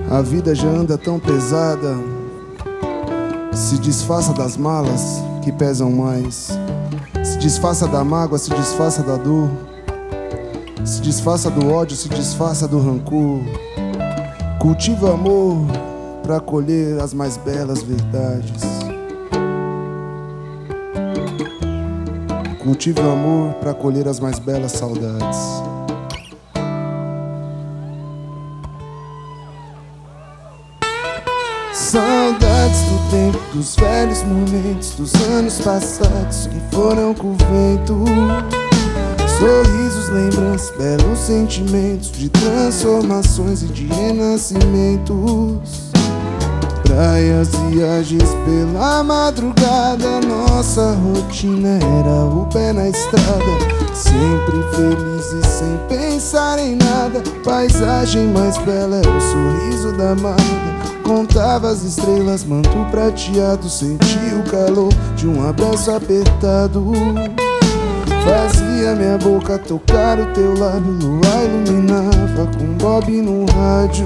A vida já anda tão pesada. Se desfaça das malas que pesam mais. Se desfaça da mágoa, se desfaça da dor. Se desfaça do ódio, se desfaça do rancor. Cultive o amor pra colher as mais belas verdades. Cultive o amor pra colher as mais belas saudades. Saudades do tempo, dos velhos momentos, dos anos passados que foram com o vento. Sorrisos, lembranças, belos sentimentos de transformações e de renascimentos. Praias, viagens pela madrugada, nossa rotina era o pé na estrada. Sempre felizes sem pensar em nada. Paisagem mais bela era o sorriso da amada. Contava as estrelas, manto prateado. Sentia o calor de um abraço apertado. Fazia minha boca tocar o teu lábio. Lua iluminava com Bob no rádio.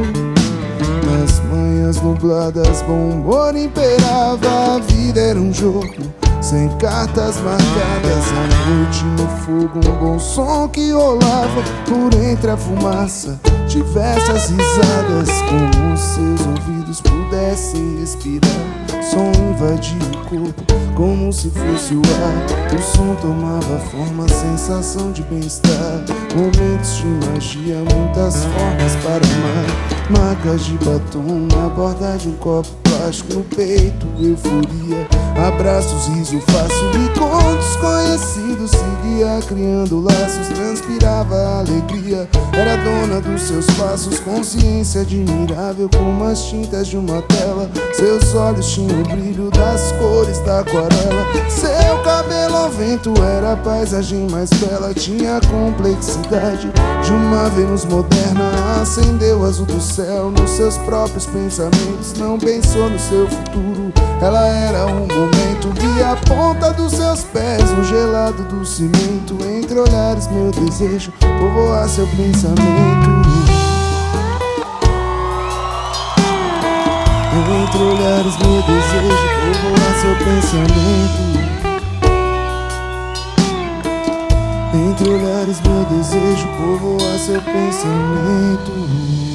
Nas manhãs nubladas, bom humor imperava. A vida era um jogo sem cartas marcadas. À noite no fogo, um bom som que rolava. Por entre a fumaça, diversas risadas. Como seus ouvidos pudessem respirar. Som invadia o corpo como se fosse o ar. O som tomava forma, sensação de bem-estar. Momentos de magia, muitas formas para amar. Marcas de batom na borda de um copo plástico. No peito, euforia, abraços, riso fácil. E com desconhecidos seguia criando laços. Transpirava alegria, era dona dos seus passos. Consciência admirável como as tintas de uma tela. Seus olhos tinham o brilho das cores da aquarela. Seu cabelo ao vento era a paisagem mais bela. Tinha a complexidade de uma Vênus moderna. Acendeu o azul do céu nos seus próprios pensamentos. Não pensou no seu futuro, ela era um momento. Via a ponta dos seus pés no gelado do cimento. Entre olhares meu desejo povoar seu pensamento. Entre olhares meu desejo povoar seu pensamento. Entre olhares meu desejo povoar seu pensamento.